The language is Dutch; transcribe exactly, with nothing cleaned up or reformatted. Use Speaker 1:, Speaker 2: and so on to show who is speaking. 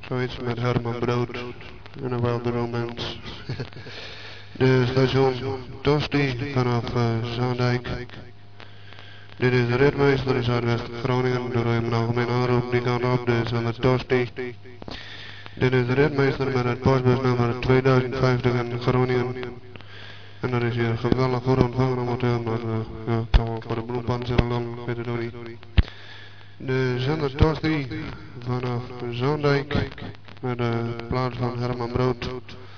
Speaker 1: Zoiets met Herman Brood. En een wilde romance. De station Tosti vanaf uh, Zaandijk. Dit is de ritmeester in Zuidwest-Groningen. Door een algemeen aanroep die kant op. Dit is aan de Tosti. Dit is de ritmeester met het postbusnummer tweeduizend vijftig in Groningen. En dat is hier geweldig goed ontvangen momenteel, maar uh, ja, het zal wel voor de bloempans in de land, ik weet het nog niet. De zender Tosti vanaf Zaandijk met de plaats van Herman Brood.